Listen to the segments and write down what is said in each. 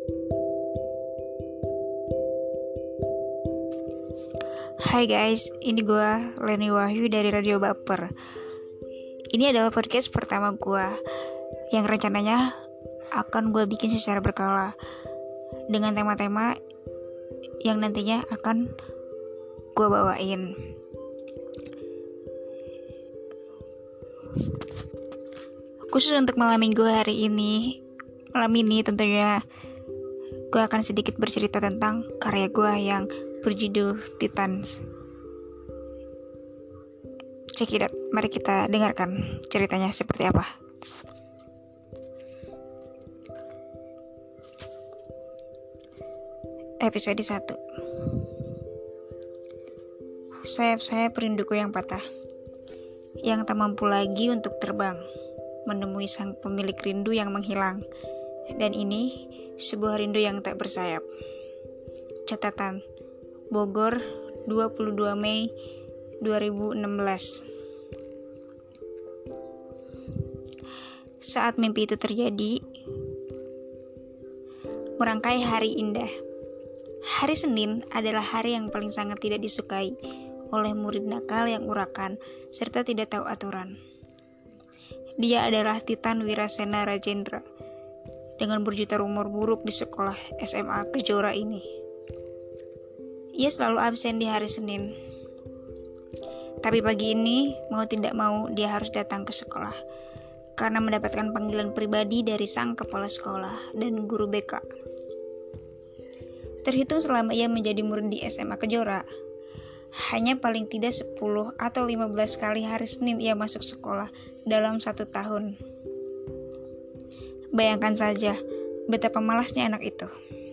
Hai guys, ini gue Leni Wahyu dari Radio Baper. Ini adalah podcast pertama gue yang rencananya akan gue bikin secara berkala dengan tema-tema yang nantinya akan gue bawain. Khusus untuk malam ini tentunya gue akan sedikit bercerita tentang karya gue yang berjudul Titans. Check it out. Mari kita dengarkan ceritanya seperti apa. Episode 1. Sayap-sayap rinduku yang patah, yang tak mampu lagi untuk terbang, menemui sang pemilik rindu yang menghilang. Dan ini sebuah rindu yang tak bersayap. Catatan, Bogor, 22 Mei 2016. Saat mimpi itu terjadi, merangkai hari indah. Hari Senin adalah hari yang paling sangat tidak disukai oleh murid nakal yang urakan serta tidak tahu aturan. Dia adalah Titan Wirasena Rajendra dengan berjuta rumor buruk di sekolah SMA Kejora ini. Ia selalu absen di hari Senin. Tapi pagi ini, mau tidak mau, dia harus datang ke sekolah karena mendapatkan panggilan pribadi dari sang kepala sekolah dan guru BK. Terhitung selama ia menjadi murid di SMA Kejora, hanya paling tidak 10 atau 15 kali hari Senin ia masuk sekolah dalam 1 tahun. Bayangkan saja betapa malasnya anak itu.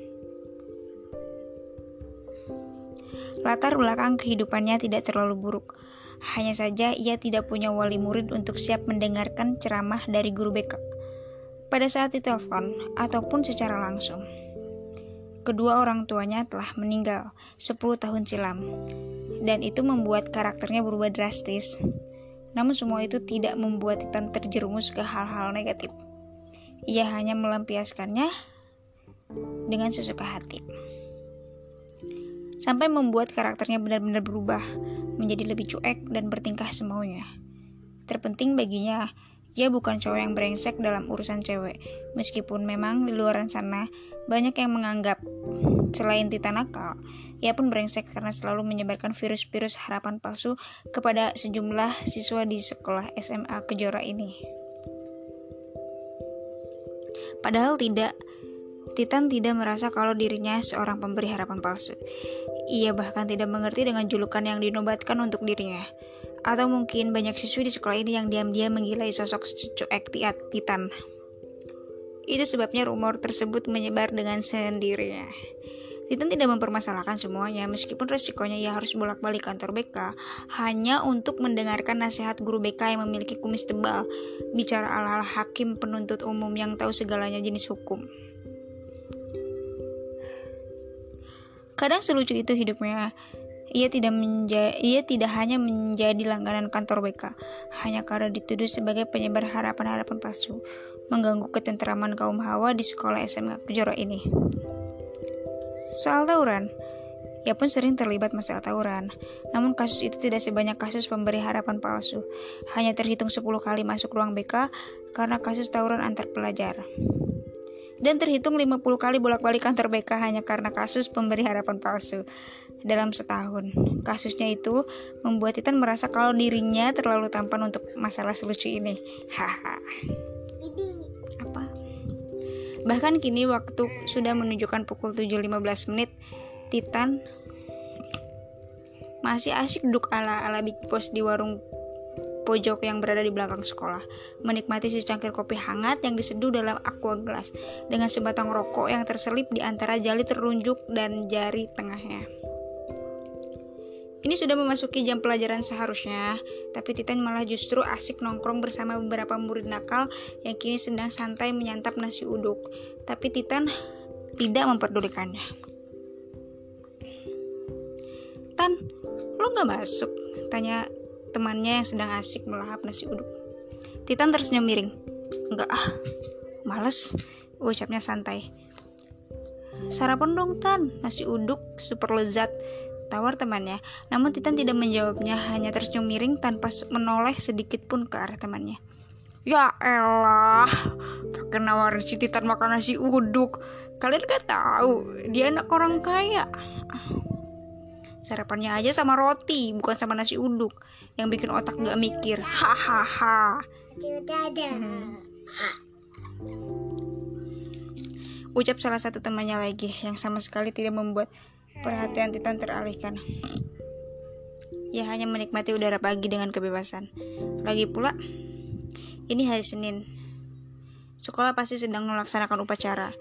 Latar belakang kehidupannya tidak terlalu buruk. Hanya saja ia tidak punya wali murid untuk siap mendengarkan ceramah dari guru BK pada saat ditelepon ataupun secara langsung. Kedua orang tuanya telah meninggal 10 tahun silam, dan itu membuat karakternya berubah drastis. Namun semua itu tidak membuat Titan terjerumus ke hal-hal negatif. Ia hanya melampiaskannya dengan sesuka hati, sampai membuat karakternya benar-benar berubah menjadi lebih cuek dan bertingkah semaunya. Terpenting baginya, ia bukan cowok yang brengsek dalam urusan cewek, meskipun memang di luaran sana banyak yang menganggap selain Titan nakal, ia pun brengsek karena selalu menyebarkan virus-virus harapan palsu kepada sejumlah siswa di sekolah SMA Kejora ini. Padahal tidak, Titan tidak merasa kalau dirinya seorang pemberi harapan palsu. Ia bahkan tidak mengerti dengan julukan yang dinobatkan untuk dirinya. Atau mungkin banyak siswi di sekolah ini yang diam-diam menggilai sosok cuek Titan. Itu sebabnya rumor tersebut menyebar dengan sendirinya. Titan tidak mempermasalahkan semuanya, meskipun resikonya ia harus bolak-balik kantor BK hanya untuk mendengarkan nasihat guru BK yang memiliki kumis tebal, bicara ala-ala hakim penuntut umum yang tahu segalanya jenis hukum. Kadang selucu itu hidupnya. Ia tidak hanya menjadi langganan kantor BK hanya karena dituduh sebagai penyebar harapan-harapan palsu, mengganggu ketentraman kaum hawa di sekolah SMA Kejora ini. Soal tawuran, ia pun sering terlibat masalah tawuran. Namun kasus itu tidak sebanyak kasus pemberi harapan palsu. Hanya terhitung 10 kali masuk ruang BK karena kasus tawuran antar pelajar. Dan terhitung 50 kali bolak-balik kantor BK hanya karena kasus pemberi harapan palsu dalam setahun. Kasusnya itu membuat Titan merasa kalau dirinya terlalu tampan untuk masalah selucu ini. Haha. Apa? Bahkan kini waktu sudah menunjukkan pukul 7.15 menit, Titan masih asyik duduk ala-ala Big Boss di warung pojok yang berada di belakang sekolah, menikmati secangkir kopi hangat yang diseduh dalam aqua gelas dengan sebatang rokok yang terselip di antara jari telunjuk dan jari tengahnya. Ini sudah memasuki jam pelajaran seharusnya, tapi Titan malah justru asik nongkrong bersama beberapa murid nakal yang kini sedang santai menyantap nasi uduk. Tapi Titan tidak memperdulikannya. "Tan, lo gak masuk?" tanya temannya yang sedang asik melahap nasi uduk. Titan tersenyum miring. "Enggak males," ucapnya santai. "Sarapan dong Tan, nasi uduk super lezat," tawar temannya. Namun Titan tidak menjawabnya, hanya tersenyum miring tanpa menoleh sedikit pun ke arah temannya. "Ya elah, pakai nawarin si Titan makan nasi uduk. Kalian gak tahu dia anak orang kaya. Sarapannya aja sama roti, bukan sama nasi uduk, yang bikin otak gak mikir. Hahaha." Ucap salah satu temannya lagi, yang sama sekali tidak membuat perhatian Titan teralihkan. Ia hanya menikmati udara pagi dengan kebebasan. Lagi pula, ini hari Senin. Sekolah pasti sedang melaksanakan upacara.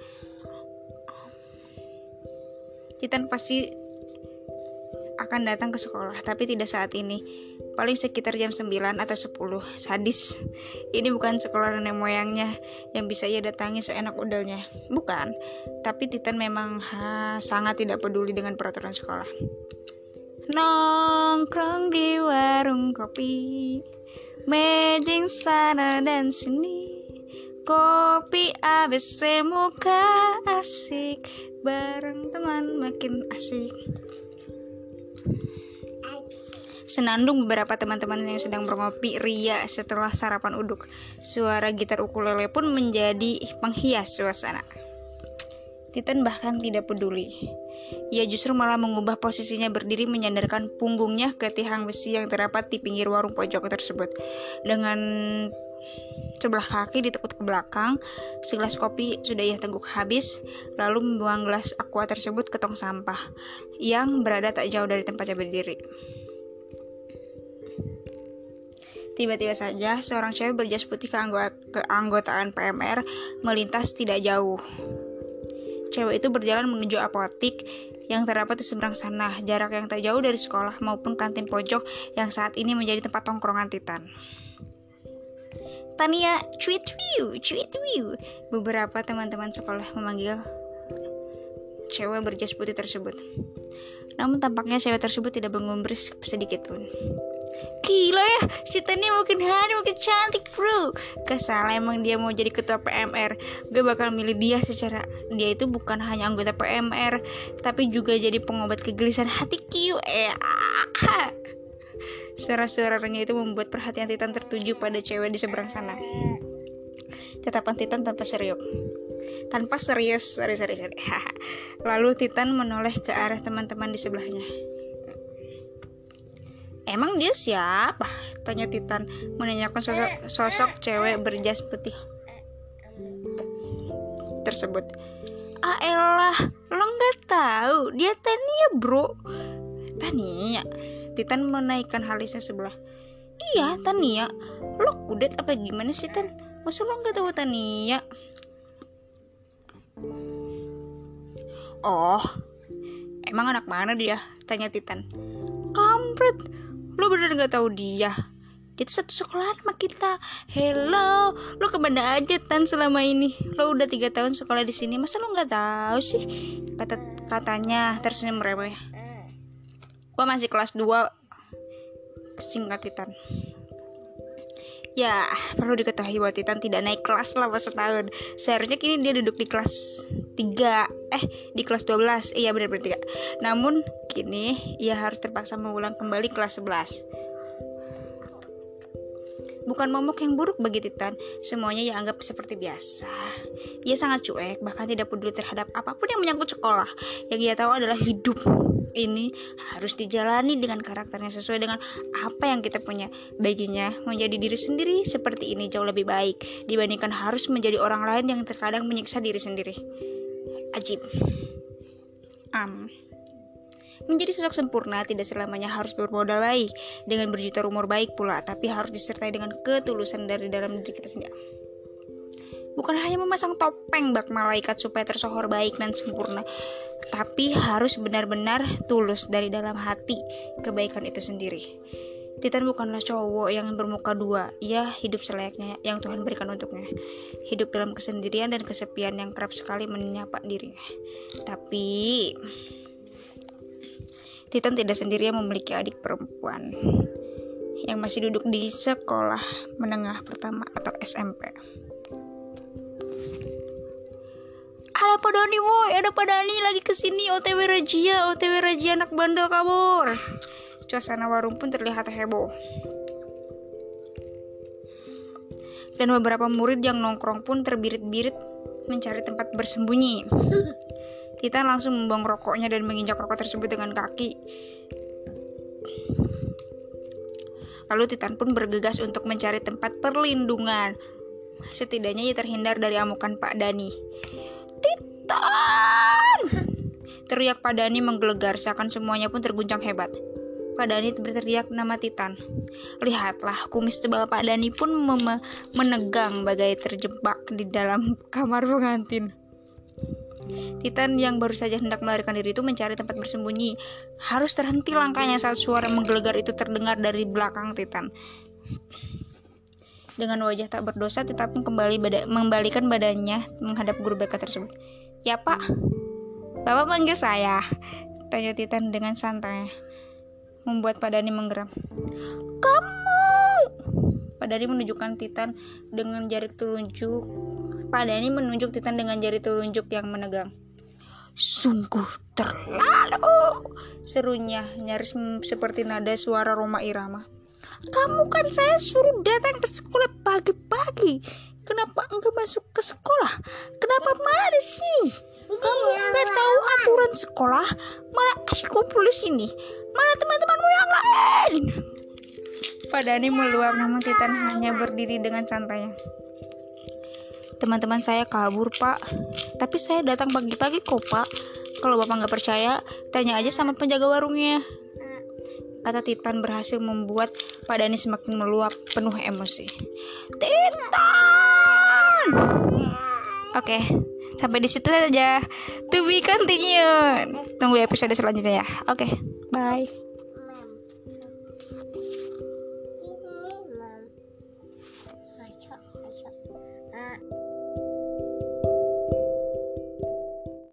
Titan pasti akan datang ke sekolah, tapi tidak saat ini. Paling sekitar jam 9 atau 10. Sadis. Ini bukan sekolah nenek moyangnya yang bisa ia datangi seenak udahnya. Bukan. Tapi Titan memang sangat tidak peduli dengan peraturan sekolah. Nongkrong di warung kopi, mejing sana dan sini, kopi ABC muka asik, bareng teman makin asik. Senandung beberapa teman-teman yang sedang berkopi ria setelah sarapan uduk. Suara gitar ukulele pun menjadi penghias suasana. Titan bahkan tidak peduli. Ia justru malah mengubah posisinya berdiri, menyandarkan punggungnya ke tiang besi yang terdapat di pinggir warung pojok tersebut. Dengan sebelah kaki ditekuk ke belakang, segelas kopi sudah ia teguk habis, lalu membuang gelas aqua tersebut ke tong sampah yang berada tak jauh dari tempatnya berdiri. Tiba-tiba saja seorang cewek berjas putih keanggotaan PMR melintas tidak jauh. Cewek itu berjalan menuju apotik yang terdapat di seberang sana, jarak yang tak jauh dari sekolah maupun kantin pojok yang saat ini menjadi tempat tongkrongan Titan. "Tania, cuit wiu." Beberapa teman-teman sekolah memanggil cewek berjas putih tersebut. Namun tampaknya cewek tersebut tidak menggubris sedikit pun. "Gila ya, si Tania makin hari makin cantik bro. Gak salah emang dia mau jadi ketua PMR. Gue bakal milih dia secara dia itu bukan hanya anggota PMR, tapi juga jadi pengobat kegelisahan hatiku." Suara-suara renyah itu membuat perhatian Titan tertuju pada cewek di seberang sana. Tatapan Titan tanpa serius. Lalu Titan menoleh ke arah teman-teman di sebelahnya. "Emang dia siapa?" tanya Titan, menanyakan sosok cewek berjas putih tersebut. "Ah elah, lo nggak tahu? Dia Tania bro." "Tania?" Titan menaikkan alisnya sebelah. "Iya, Tania. Lo kudet apa gimana sih Tan? Masa lo nggak tahu Tania?" "Oh, emang anak mana dia?" tanya Titan. "Kampret, lo bener gak tahu dia? Dia tuh satu sekolah sama kita. Hello, lo kemana aja Tan selama ini? Lo udah 3 tahun sekolah di sini, masa lo gak tahu sih?" Katanya tersenyum remeh. "Gua masih kelas 2, singkat Titan. Ya, perlu diketahui bahwa Titan tidak naik kelas selama setahun. Seharusnya kini dia duduk di kelas 3, di kelas 12. Iya benar 3. Namun kini ia harus terpaksa mengulang kembali kelas 11. Bukan momok yang buruk bagi Titan, semuanya ia anggap seperti biasa. Ia sangat cuek, bahkan tidak peduli terhadap apapun yang menyangkut sekolah. Yang ia tahu adalah hidup ini harus dijalani dengan karakternya sesuai dengan apa yang kita punya. Baginya, menjadi diri sendiri seperti ini jauh lebih baik dibandingkan harus menjadi orang lain yang terkadang menyiksa diri sendiri. Ajib. Menjadi sosok sempurna tidak selamanya harus bermodal baik dengan berjuta rumor baik pula, tapi harus disertai dengan ketulusan dari dalam diri kita sendiri. Bukan hanya memasang topeng bak malaikat supaya tersohor baik dan sempurna, tapi harus benar-benar tulus dari dalam hati kebaikan itu sendiri. Titan bukanlah cowok yang bermuka dua. Ia hidup selayaknya yang Tuhan berikan untuknya. Hidup dalam kesendirian dan kesepian yang kerap sekali menyapa dirinya. Tapi Titan tidak sendirian memiliki adik perempuan yang masih duduk di sekolah menengah pertama atau SMP. Ada Pak Dani boy, ada Pak Dani lagi kesini, OTW Razia anak bandel kabur. Suasana warung pun terlihat heboh. Dan beberapa murid yang nongkrong pun terbirit-birit mencari tempat bersembunyi. Titan langsung membuang rokoknya dan menginjak rokok tersebut dengan kaki. Lalu Titan pun bergegas untuk mencari tempat perlindungan. Setidaknya ia terhindar dari amukan Pak Dani. Titan! Teriak Pak Dani menggelegar, seakan semuanya pun terguncang hebat. Pak Dani berteriak nama Titan. Lihatlah, kumis tebal Pak Dani pun menegang bagai terjebak di dalam kamar pengantin. Titan yang baru saja hendak melarikan diri itu mencari tempat bersembunyi. Harus terhenti langkahnya saat suara menggelegar itu terdengar dari belakang Titan. Dengan wajah tak berdosa, Titan pun membalikan badannya menghadap guru BK tersebut. Ya Pak, Bapak panggil saya, tanya Titan dengan santai, membuat Pak Dani menggeram. Kamu! Pak Dani menunjukkan Titan dengan jari telunjuk. Pak Dani menunjuk Titan dengan jari telunjuk yang menegang. Sungguh terlalu, serunya nyaris seperti nada suara Roma Irama. Kamu kan saya suruh datang ke sekolah pagi-pagi. Kenapa enggak masuk ke sekolah? Kenapa malah di sini? Kamu enggak tahu aturan sekolah, malah kasih kumpul di sini. Mana teman-temanmu yang lain? Pak Dani meluap, namun Titan hanya berdiri dengan santainya. Teman-teman saya kabur Pak, tapi saya datang pagi-pagi kok Pak. Kalau Bapak nggak percaya, tanya aja sama penjaga warungnya, kata Titan berhasil membuat Pak Dani semakin meluap penuh emosi. Titan! Oke, sampai di situ saja. To be continued. Tunggu episode selanjutnya ya. Oke, bye. Ini, Mom. Masuk.